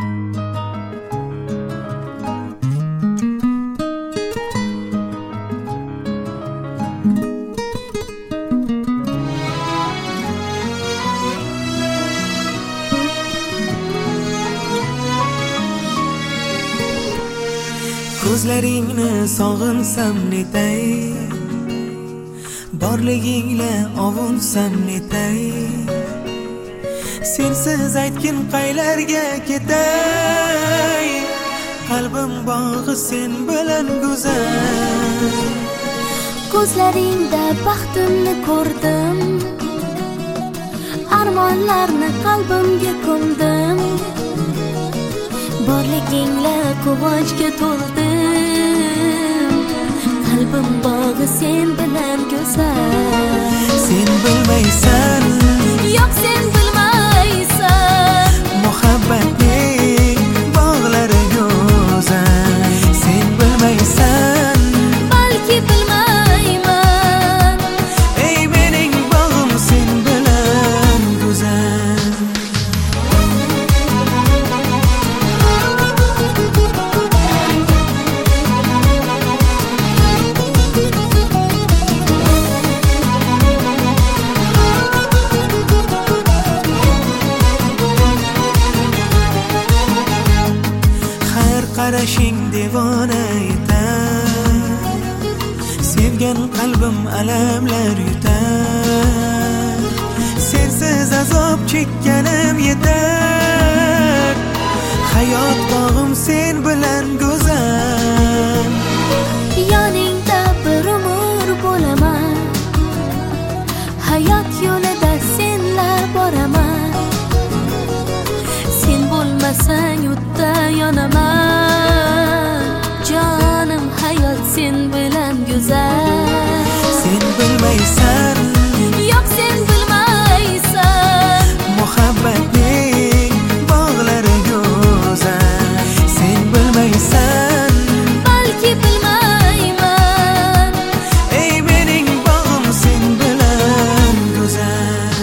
Ko'zlaringni sog'insam netay, borligingla ovunsam netay. Sensiz aytgin qaylarga ketay, qalbim bog'i sen bilan go'zal. Ko'zlaringda baxtimni ko'rdim, armonlarni qalbimga ko'mdim. Borligingla quvonchga to'ldim, qalbim bog'i sen bilan go'zal. Sen bilmaysan, yo'q sen bilmaysan, muhabbatning bog'lari go'zal. Sen bilmaysan, balki bilmayman, ey mening bog'im sen bilan go'zal. Qarashing devona etar, sevgan qalbim alamlar yutar. Sensiz azob chekkanim yetar, hayot bog'im sen bilan go'zal. yoningda bir umr bo'laman, hayot yo'lida senla boraman. Sen bo'lmasang o'tda yonaman, jonim hayot sen bilan go'zal. Sen bilmaysan, yo'q sen bilmaysan, muhabbatning bog'lari go'zal. Sen bilmaysan, balki bilmayman, ey mening bog'im sen bilan go'zal.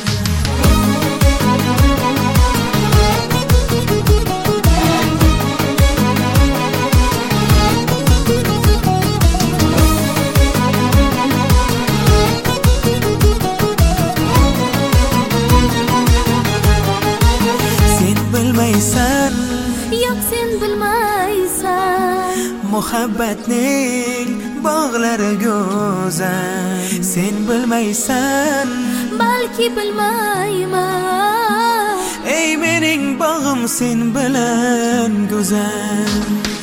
Bilmaysan, yo'q sen bilmaysan, muhabbatning bog'lari go'zal. Sen bilmaysan, balki bilmayman, ey mening bog'im sen bilan go'zal.